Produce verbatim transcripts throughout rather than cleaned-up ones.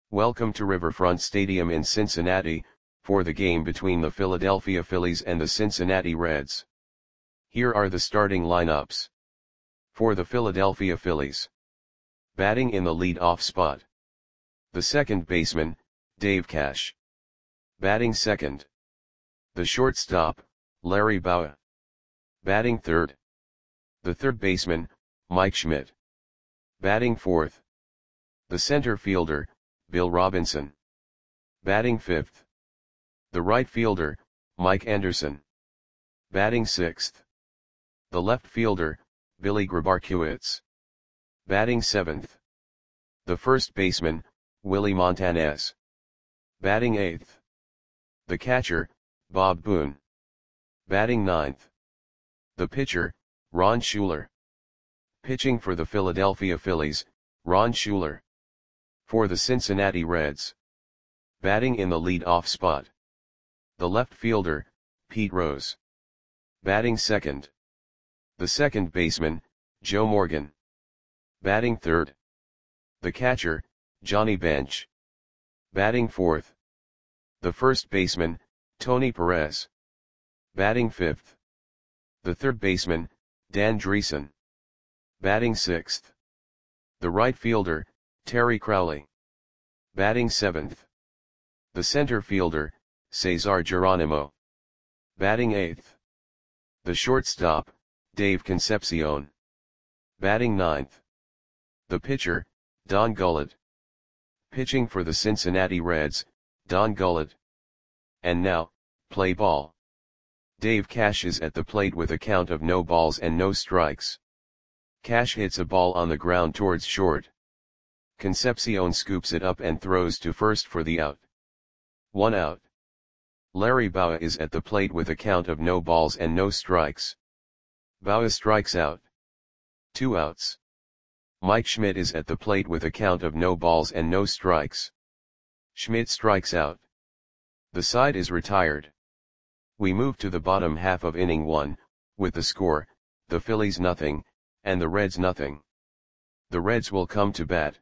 Welcome to Riverfront Stadium in Cincinnati, for the game between the Philadelphia Phillies and the Cincinnati Reds. Here are the starting lineups. For the Philadelphia Phillies. Batting in the lead-off spot. The second baseman, Dave Cash. Batting second. The shortstop, Larry Bowa. Batting third. The third baseman, Mike Schmidt. Batting fourth. The center fielder, Bill Robinson. Batting fifth. The right fielder, Mike Anderson. Batting sixth. The left fielder, Billy Grabarkewitz. Batting seventh. The first baseman, Willie Montanez. Batting eighth. The catcher, Bob Boone. Batting ninth. The pitcher, Ron Schuler. Pitching for the Philadelphia Phillies, Ron Schuler. For the Cincinnati Reds. Batting in the lead-off spot. The left fielder, Pete Rose. Batting second. The second baseman, Joe Morgan. Batting third. The catcher, Johnny Bench. Batting fourth. The first baseman, Tony Perez. Batting fifth. The third baseman, Dan Dreesen. Batting sixth. The right fielder, Terry Crowley. Batting seventh. The center fielder, Cesar Geronimo. Batting eighth. The shortstop, Dave Concepcion. Batting ninth. The pitcher, Don Gullett. Pitching for the Cincinnati Reds, Don Gullett. And now, play ball. Dave Cash is at the plate with a count of no balls and no strikes. Cash hits a ball on the ground towards short. Concepcion scoops it up and throws to first for the out. One out. Larry Bowa is at the plate with a count of no balls and no strikes. Bowa strikes out. Two outs. Mike Schmidt is at the plate with a count of no balls and no strikes. Schmidt strikes out. The side is retired. We move to the bottom half of inning one, with the score, the Phillies nothing, and the Reds nothing. The Reds will come to bat.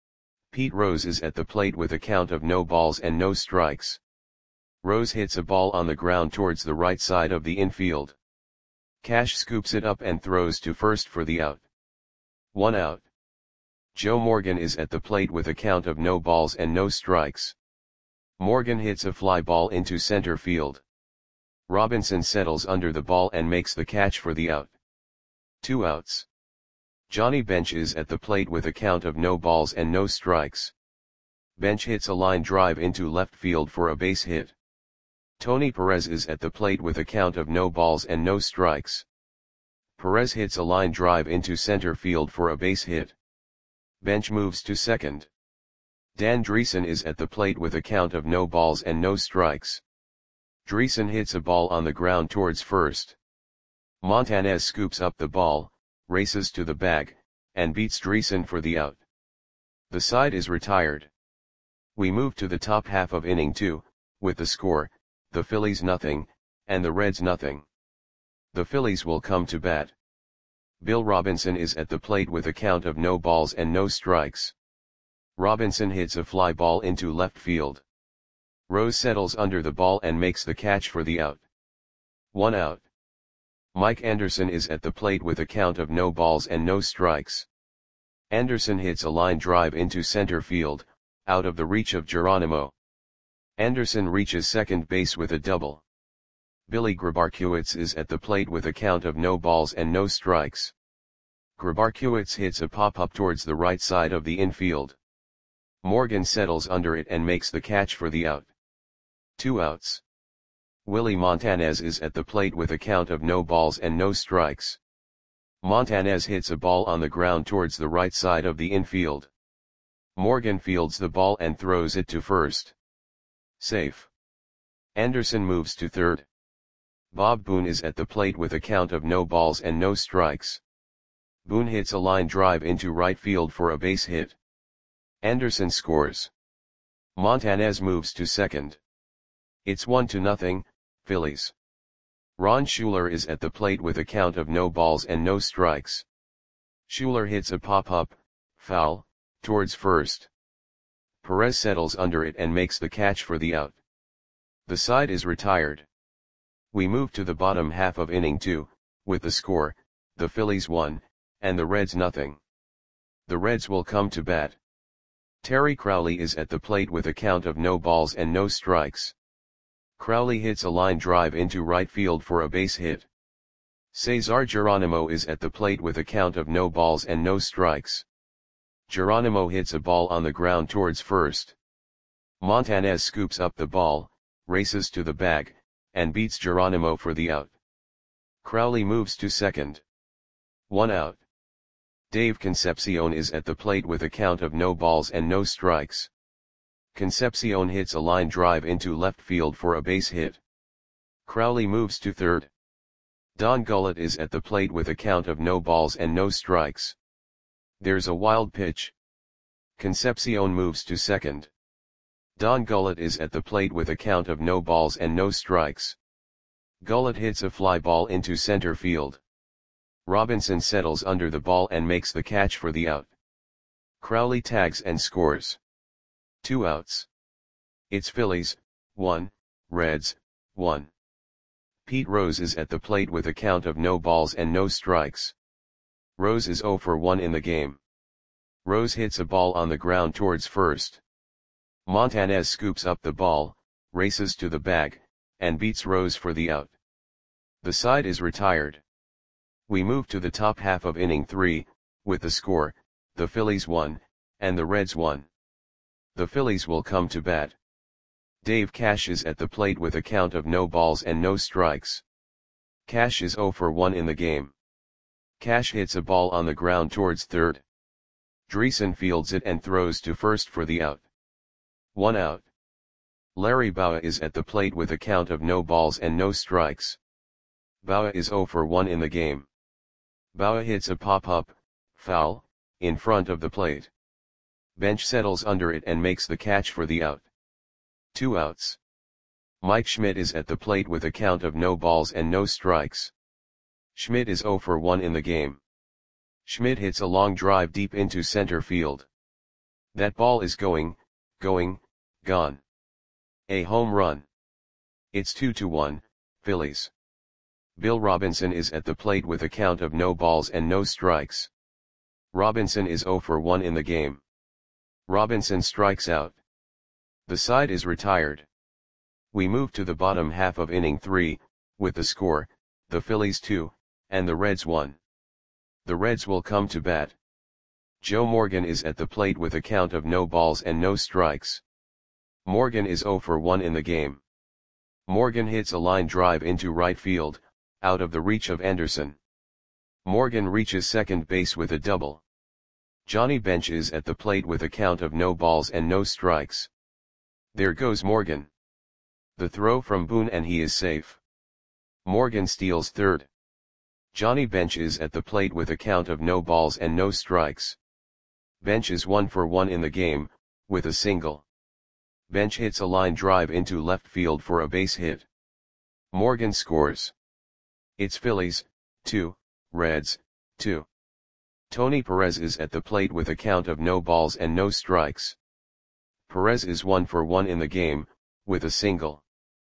Pete Rose is at the plate with a count of no balls and no strikes. Rose hits a ball on the ground towards the right side of the infield. Cash scoops it up and throws to first for the out. One out. Joe Morgan is at the plate with a count of no balls and no strikes. Morgan hits a fly ball into center field. Robinson settles under the ball and makes the catch for the out. Two outs. Johnny Bench is at the plate with a count of no balls and no strikes. Bench hits a line drive into left field for a base hit. Tony Perez is at the plate with a count of no balls and no strikes. Perez hits a line drive into center field for a base hit. Bench moves to second. Dan Dreesen is at the plate with a count of no balls and no strikes. Dreesen hits a ball on the ground towards first. Montanez scoops up the ball, races to the bag, and beats Dreesen for the out. The side is retired. We move to the top half of inning two, with the score, the Phillies nothing, and the Reds nothing. The Phillies will come to bat. Bill Robinson is at the plate with a count of no balls and no strikes. Robinson hits a fly ball into left field. Rose settles under the ball and makes the catch for the out. One out. Mike Anderson is at the plate with a count of no balls and no strikes. Anderson hits a line drive into center field, out of the reach of Geronimo. Anderson reaches second base with a double. Billy Grabarkewitz is at the plate with a count of no balls and no strikes. Grabarkewitz hits a pop-up towards the right side of the infield. Morgan settles under it and makes the catch for the out. Two outs. Willie Montanez is at the plate with a count of no balls and no strikes. Montanez hits a ball on the ground towards the right side of the infield. Morgan fields the ball and throws it to first. Safe. Anderson moves to third. Bob Boone is at the plate with a count of no balls and no strikes. Boone hits a line drive into right field for a base hit. Anderson scores. Montanez moves to second. It's one to nothing, Phillies. Ron Schuler is at the plate with a count of no balls and no strikes. Schuler hits a pop-up, foul, towards first. Perez settles under it and makes the catch for the out. The side is retired. We move to the bottom half of inning two, with the score, the Phillies one, and the Reds nothing. The Reds will come to bat. Terry Crowley is at the plate with a count of no balls and no strikes. Crowley hits a line drive into right field for a base hit. Cesar Geronimo is at the plate with a count of no balls and no strikes. Geronimo hits a ball on the ground towards first. Montanez scoops up the ball, races to the bag, and beats Geronimo for the out. Crowley moves to second. One out. Dave Concepcion is at the plate with a count of no balls and no strikes. Concepcion hits a line drive into left field for a base hit. Crowley moves to third. Don Gullett is at the plate with a count of no balls and no strikes. There's a wild pitch. Concepcion moves to second. Don Gullett is at the plate with a count of no balls and no strikes. Gullett hits a fly ball into center field. Robinson settles under the ball and makes the catch for the out. Crowley tags and scores. Two outs. It's Phillies, one, Reds, one. Pete Rose is at the plate with a count of no balls and no strikes. Rose is oh for one in the game. Rose hits a ball on the ground towards first. Montanez scoops up the ball, races to the bag, and beats Rose for the out. The side is retired. We move to the top half of inning three, with the score, the Phillies one, and the Reds one. The Phillies will come to bat. Dave Cash is at the plate with a count of no balls and no strikes. Cash is oh for one in the game. Cash hits a ball on the ground towards third. Dreesen fields it and throws to first for the out. One out. Larry Bowa is at the plate with a count of no balls and no strikes. Bowa is oh for one in the game. Bowa hits a pop-up, foul, in front of the plate. Bench settles under it and makes the catch for the out. Two outs. Mike Schmidt is at the plate with a count of no balls and no strikes. Schmidt is oh for one in the game. Schmidt hits a long drive deep into center field. That ball is going, going, gone. A home run. It's two to one, Phillies. Bill Robinson is at the plate with a count of no balls and no strikes. Robinson is oh for one in the game. Robinson strikes out. The side is retired. We move to the bottom half of inning three, with the score, the Phillies two, and the Reds one. The Reds will come to bat. Joe Morgan is at the plate with a count of no balls and no strikes. Morgan is oh for one in the game. Morgan hits a line drive into right field, out of the reach of Anderson. Morgan reaches second base with a double. Johnny Bench is at the plate with a count of no balls and no strikes. There goes Morgan. The throw from Boone and he is safe. Morgan steals third. Johnny Bench is at the plate with a count of no balls and no strikes. Bench is one for one in the game, with a single. Bench hits a line drive into left field for a base hit. Morgan scores. It's Phillies, two, Reds, two. Tony Perez is at the plate with a count of no balls and no strikes. Perez is one for one in the game, with a single.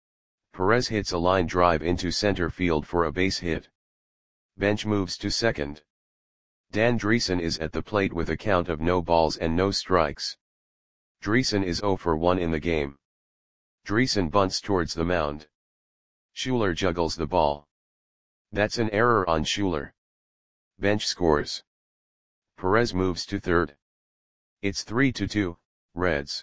Perez hits a line drive into center field for a base hit. Bench moves to second. Dan Dreesen is at the plate with a count of no balls and no strikes. Dreesen is oh for one in the game. Dreesen bunts towards the mound. Schuler juggles the ball. That's an error on Schuler. Bench scores. Perez moves to third. It's three to two, Reds.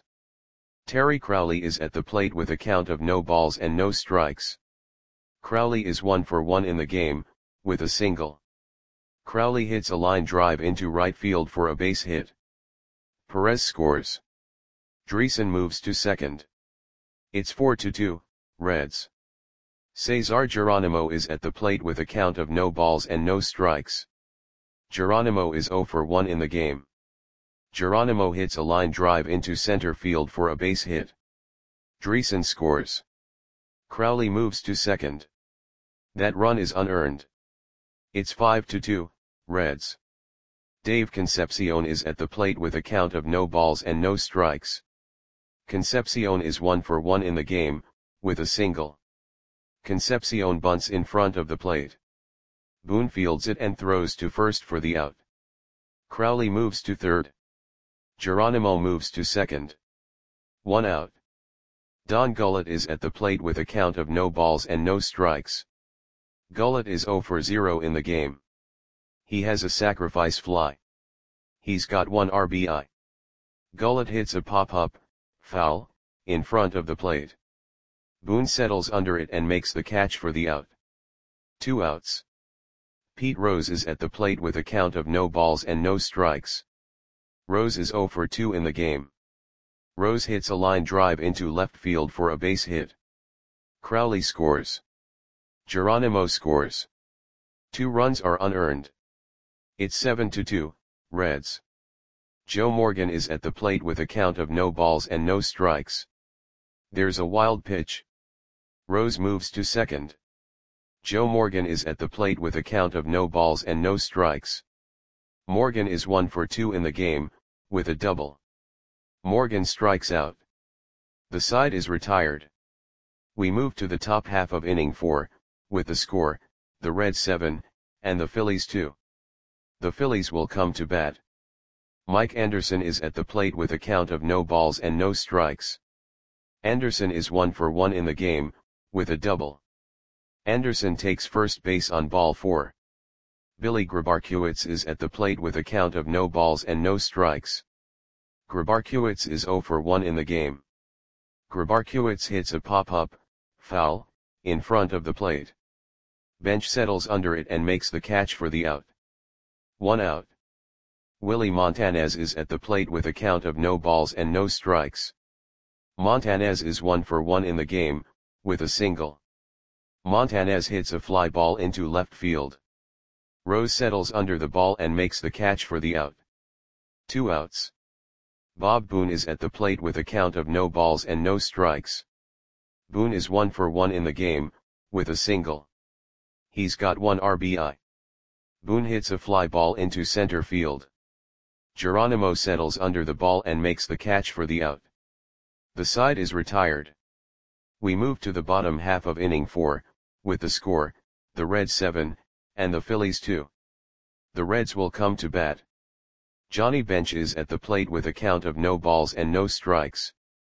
Terry Crowley is at the plate with a count of no balls and no strikes. Crowley is one for one in the game, with a single. Crowley hits a line drive into right field for a base hit. Perez scores. Dreesen moves to second. It's four to two, Reds. Cesar Geronimo is at the plate with a count of no balls and no strikes. Geronimo is oh for one in the game. Geronimo hits a line drive into center field for a base hit. Dreesen scores. Crowley moves to second. That run is unearned. It's five to two, Reds. Dave Concepcion is at the plate with a count of no balls and no strikes. Concepcion is one for one in the game, with a single. Concepcion bunts in front of the plate. Boone fields it and throws to first for the out. Crowley moves to third. Geronimo moves to second. One out. Don Gullett is at the plate with a count of no balls and no strikes. Gullett is zero for zero in the game. He has a sacrifice fly. He's got one R B I. Gullett hits a pop-up, foul, in front of the plate. Boone settles under it and makes the catch for the out. Two outs. Pete Rose is at the plate with a count of no balls and no strikes. Rose is zero for two in the game. Rose hits a line drive into left field for a base hit. Crowley scores. Geronimo scores. Two runs are unearned. It's seven to two, Reds. Joe Morgan is at the plate with a count of no balls and no strikes. There's a wild pitch. Rose moves to second. Joe Morgan is at the plate with a count of no balls and no strikes. Morgan is one for two in the game, with a double. Morgan strikes out. The side is retired. We move to the top half of inning four, with the score, the Reds seven, and the Phillies two. The Phillies will come to bat. Mike Anderson is at the plate with a count of no balls and no strikes. Anderson is one for one in the game, with a double. Anderson takes first base on ball four. Billy Grabarkiewicz is at the plate with a count of no balls and no strikes. Grabarkiewicz is zero for one in the game. Grabarkiewicz hits a pop-up, foul, in front of the plate. Bench settles under it and makes the catch for the out. One out. Willie Montanez is at the plate with a count of no balls and no strikes. Montanez is one for one in the game, with a single. Montanez hits a fly ball into left field. Rose settles under the ball and makes the catch for the out. Two outs. Bob Boone is at the plate with a count of no balls and no strikes. Boone is one for one in the game, with a single. He's got one R B I. Boone hits a fly ball into center field. Geronimo settles under the ball and makes the catch for the out. The side is retired. We move to the bottom half of inning four, with the score, the Reds seven, and the Phillies two. The Reds will come to bat. Johnny Bench is at the plate with a count of no balls and no strikes.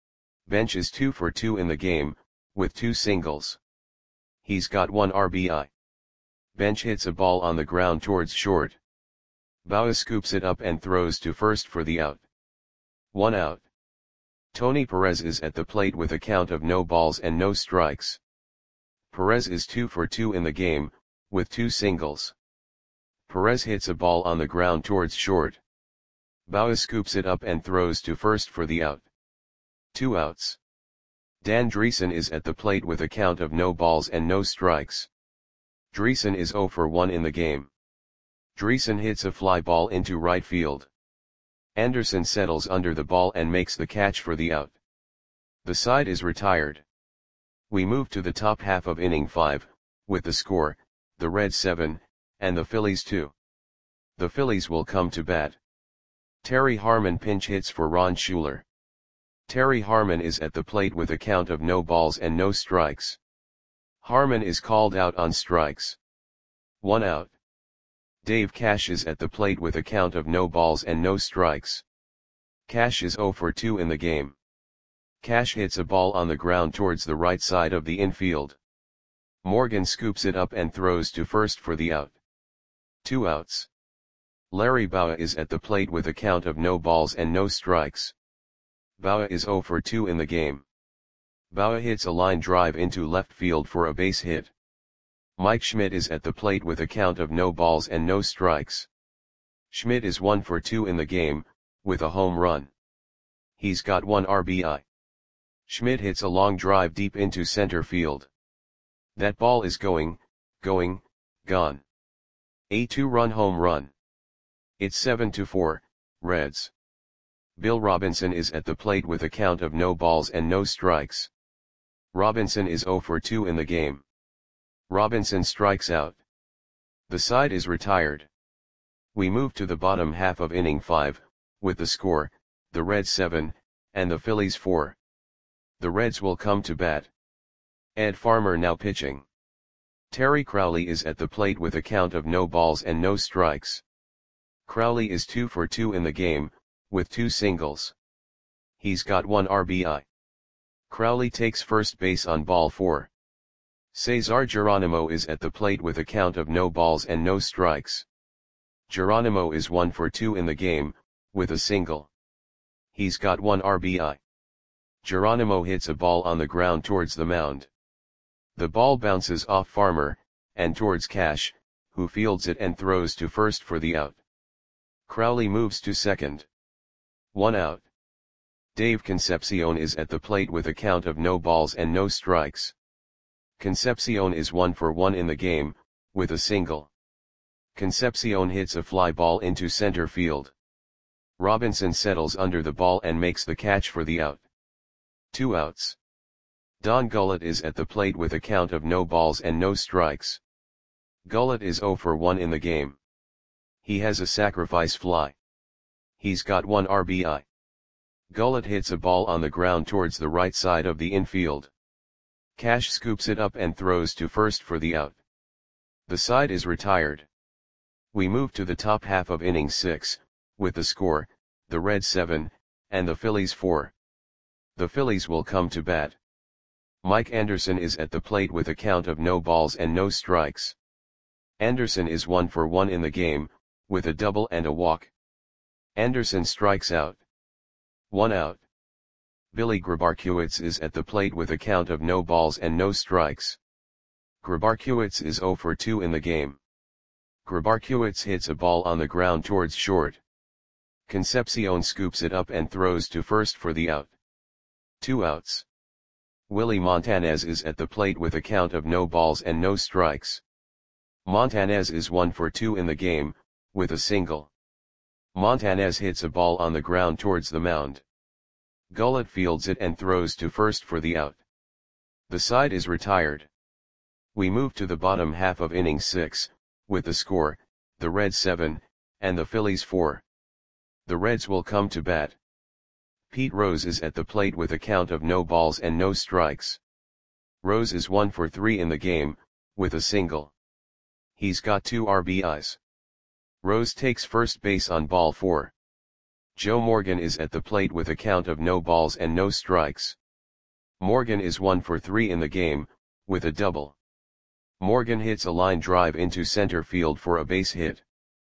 Bench is two for two in the game, with two singles. He's got one R B I. Bench hits a ball on the ground towards short. Baugh scoops it up and throws to first for the out. One out. Tony Perez is at the plate with a count of no balls and no strikes. Perez is two for two in the game, with two singles. Perez hits a ball on the ground towards short. Baugh scoops it up and throws to first for the out. Two outs. Dan Dreesen is at the plate with a count of no balls and no strikes. Dreesen is zero for one in the game. Dreesen hits a fly ball into right field. Anderson settles under the ball and makes the catch for the out. The side is retired. We move to the top half of inning five, with the score, the Reds seven, and the Phillies two. The Phillies will come to bat. Terry Harmon pinch hits for Ron Schuler. Terry Harmon is at the plate with a count of no balls and no strikes. Harmon is called out on strikes. One out. Dave Cash is at the plate with a count of no balls and no strikes. Cash is zero for two in the game. Cash hits a ball on the ground towards the right side of the infield. Morgan scoops it up and throws to first for the out. Two outs. Larry Baugh is at the plate with a count of no balls and no strikes. Baugh is zero for two in the game. Baugh hits a line drive into left field for a base hit. Mike Schmidt is at the plate with a count of no balls and no strikes. Schmidt is one for two in the game, with a home run. He's got one R B I. Schmidt hits a long drive deep into center field. That ball is going, going, gone. A two-run home run. It's seven to four, Reds. Bill Robinson is at the plate with a count of no balls and no strikes. Robinson is zero for two in the game. Robinson strikes out. The side is retired. We move to the bottom half of inning five, with the score, the Reds seven, and the Phillies four. The Reds will come to bat. Ed Farmer now pitching. Terry Crowley is at the plate with a count of no balls and no strikes. Crowley is two for two in the game, with two singles. He's got one R B I. Crowley takes first base on ball four. Cesar Geronimo is at the plate with a count of no balls and no strikes. Geronimo is one for two in the game, with a single. He's got one R B I. Geronimo hits a ball on the ground towards the mound. The ball bounces off Farmer, and towards Cash, who fields it and throws to first for the out. Crowley moves to second. One out. Dave Concepcion is at the plate with a count of no balls and no strikes. Concepcion is one for one in the game, with a single. Concepcion hits a fly ball into center field. Robinson settles under the ball and makes the catch for the out. Two outs. Don Gullett is at the plate with a count of no balls and no strikes. Gullett is zero for one in the game. He has a sacrifice fly. He's got one R B I. Gullett hits a ball on the ground towards the right side of the infield. Cash scoops it up and throws to first for the out. The side is retired. We move to the top half of inning six, with the score, the Reds seven, and the Phillies four. The Phillies will come to bat. Mike Anderson is at the plate with a count of no balls and no strikes. Anderson is one for one in the game, with a double and a walk. Anderson strikes out. One out. Billy Grabarkiewicz is at the plate with a count of no balls and no strikes. Grabarkiewicz is zero for two in the game. Grabarkiewicz hits a ball on the ground towards short. Concepcion scoops it up and throws to first for the out. Two outs. Willie Montanez is at the plate with a count of no balls and no strikes. Montanez is one for two in the game, with a single. Montanez hits a ball on the ground towards the mound. Gullett fields it and throws to first for the out. The side is retired. We move to the bottom half of inning six, with the score, the Reds seven, and the Phillies four. The Reds will come to bat. Pete Rose is at the plate with a count of no balls and no strikes. Rose is one for three in the game, with a single. He's got two R B Is. Rose takes first base on ball four. Joe Morgan is at the plate with a count of no balls and no strikes. Morgan is one for three in the game, with a double. Morgan hits a line drive into center field for a base hit.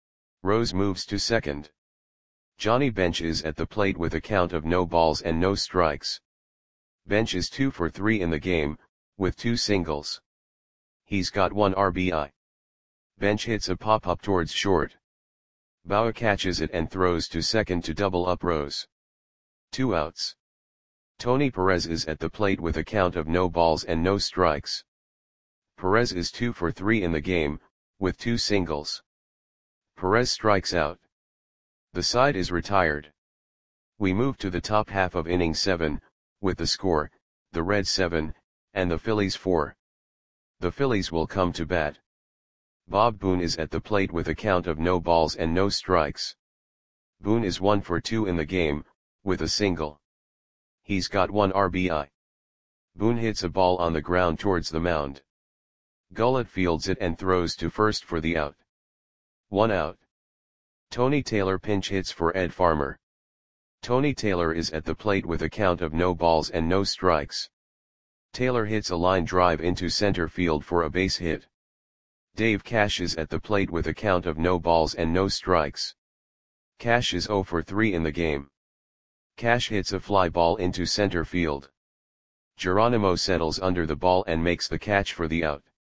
Rose moves to second. Johnny Bench is at the plate with a count of no balls and no strikes. Bench is two for three in the game, with two singles. He's got one R B I. Bench hits a pop-up towards short. Bauer catches it and throws to second to double up Rose. Two outs. Tony Perez is at the plate with a count of no balls and no strikes. Perez is two for three in the game, with two singles. Perez strikes out. The side is retired. We move to the top half of inning seven, with the score, the Reds seven, and the Phillies four. The Phillies will come to bat. Bob Boone is at the plate with a count of no balls and no strikes. Boone is one for two in the game, with a single. He's got one R B I. Boone hits a ball on the ground towards the mound. Gullett fields it and throws to first for the out. One out. Tony Taylor pinch hits for Ed Farmer. Tony Taylor is at the plate with a count of no balls and no strikes. Taylor hits a line drive into center field for a base hit. Dave Cash is at the plate with a count of no balls and no strikes. Cash is zero for three in the game. Cash hits a fly ball into center field. Geronimo settles under the ball and makes the catch for the out.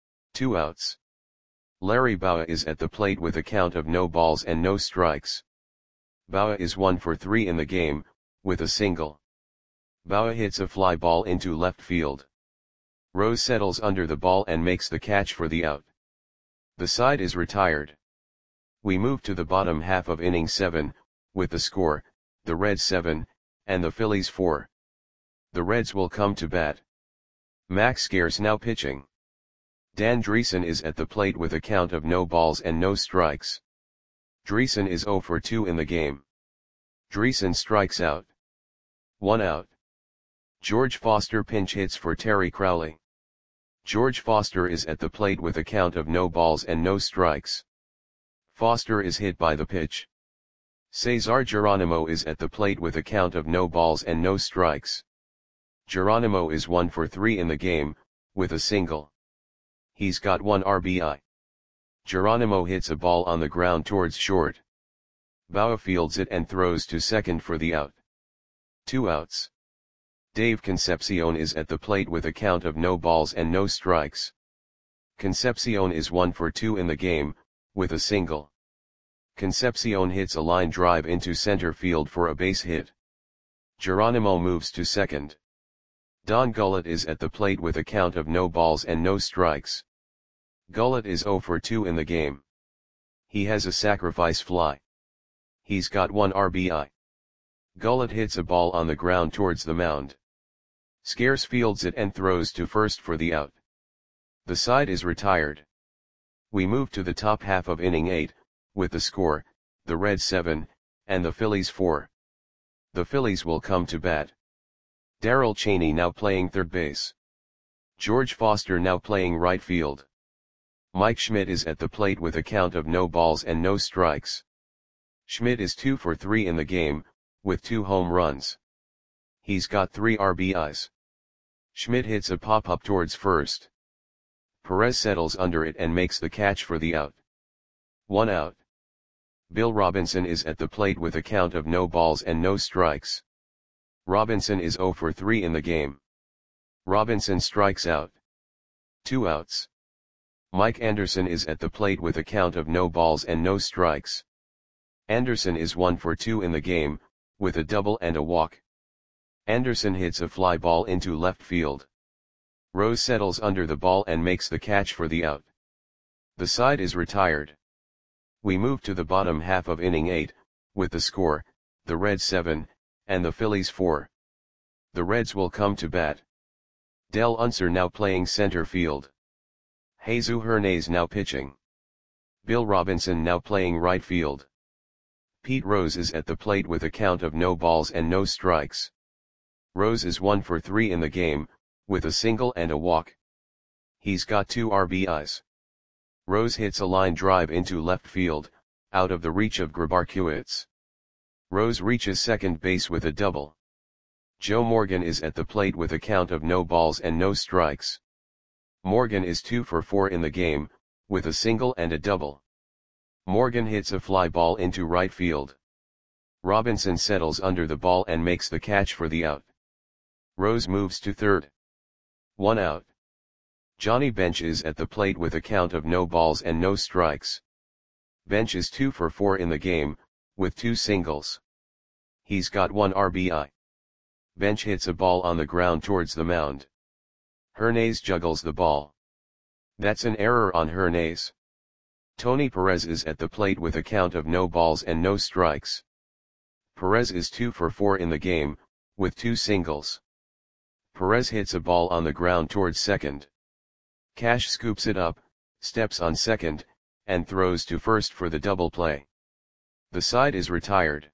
Two outs. Larry Bowa is at the plate with a count of no balls and no strikes. Bowa is one for three in the game, with a single. Bowa hits a fly ball into left field. Rose settles under the ball and makes the catch for the out. The side is retired. We move to the bottom half of inning seven, with the score, the Reds seven, and the Phillies four. The Reds will come to bat. Max Scares now pitching. Dan Dreesen is at the plate with a count of no balls and no strikes. Dreesen is zero for two in the game. Dreesen strikes out. One out. George Foster pinch hits for Terry Crowley. George Foster is at the plate with a count of no balls and no strikes. Foster is hit by the pitch. Cesar Geronimo is at the plate with a count of no balls and no strikes. Geronimo is one for three in the game, with a single. He's got one R B I. Geronimo hits a ball on the ground towards short. Bowa fields it and throws to second for the out. Two outs. Dave Concepcion is at the plate with a count of no balls and no strikes. Concepcion is one for two in the game, with a single. Concepcion hits a line drive into center field for a base hit. Geronimo moves to second. Don Gullett is at the plate with a count of no balls and no strikes. Gullett is zero for two in the game. He has a sacrifice fly. He's got one R B I. Gullett hits a ball on the ground towards the mound. Scares fields it and throws to first for the out. The side is retired. We move to the top half of inning eight, with the score, the Reds seven, and the Phillies four. The Phillies will come to bat. Darrell Chaney now playing third base. George Foster now playing right field. Mike Schmidt is at the plate with a count of no balls and no strikes. Schmidt is two for three in the game, with two home runs. He's got three R B Is. Schmidt hits a pop-up towards first. Perez settles under it and makes the catch for the out. One out. Bill Robinson is at the plate with a count of no balls and no strikes. Robinson is zero for three in the game. Robinson strikes out. Two outs. Mike Anderson is at the plate with a count of no balls and no strikes. Anderson is one for two in the game, with a double and a walk. Anderson hits a fly ball into left field. Rose settles under the ball and makes the catch for the out. The side is retired. We move to the bottom half of inning eight, with the score, the Reds seven, and the Phillies four. The Reds will come to bat. Del Unser now playing center field. Jesus Hernandez now pitching. Bill Robinson now playing right field. Pete Rose is at the plate with a count of no balls and no strikes. Rose is one for three in the game, with a single and a walk. He's got two R B Is. Rose hits a line drive into left field, out of the reach of Grabarkiewicz. Rose reaches second base with a double. Joe Morgan is at the plate with a count of no balls and no strikes. Morgan is two for four in the game, with a single and a double. Morgan hits a fly ball into right field. Robinson settles under the ball and makes the catch for the out. Rose moves to third. One out. Johnny Bench is at the plate with a count of no balls and no strikes. Bench is two for four in the game, with two singles. He's got one R B I. Bench hits a ball on the ground towards the mound. Hernandez juggles the ball. That's an error on Hernandez. Tony Perez is at the plate with a count of no balls and no strikes. Perez is two for four in the game, with two singles. Perez hits a ball on the ground towards second. Cash scoops it up, steps on second, and throws to first for the double play. The side is retired.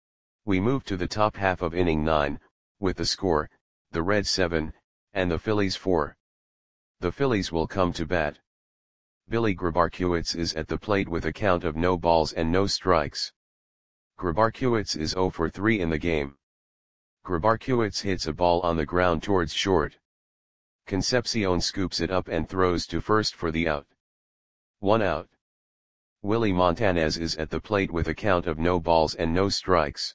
We move to the top half of inning nine, with the score, the Reds seven, and the Phillies four. The Phillies will come to bat. Billy Grabarkiewicz is at the plate with a count of no balls and no strikes. Grabarkiewicz is zero for three in the game. Grabarkiewicz hits a ball on the ground towards short. Concepcion scoops it up and throws to first for the out. One out. Willie Montanez is at the plate with a count of no balls and no strikes.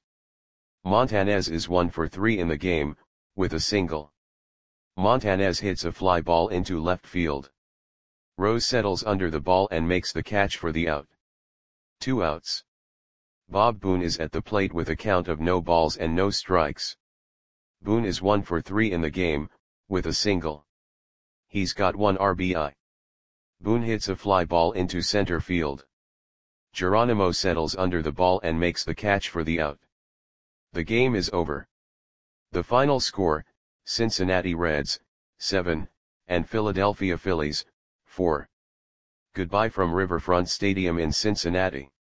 Montanez is one for three in the game, with a single. Montanez hits a fly ball into left field. Rose settles under the ball and makes the catch for the out. Two outs. Bob Boone is at the plate with a count of no balls and no strikes. Boone is one for three in the game, with a single. He's got one R B I. Boone hits a fly ball into center field. Geronimo settles under the ball and makes the catch for the out. The game is over. The final score, Cincinnati Reds, seven, and Philadelphia Phillies, four. Goodbye from Riverfront Stadium in Cincinnati.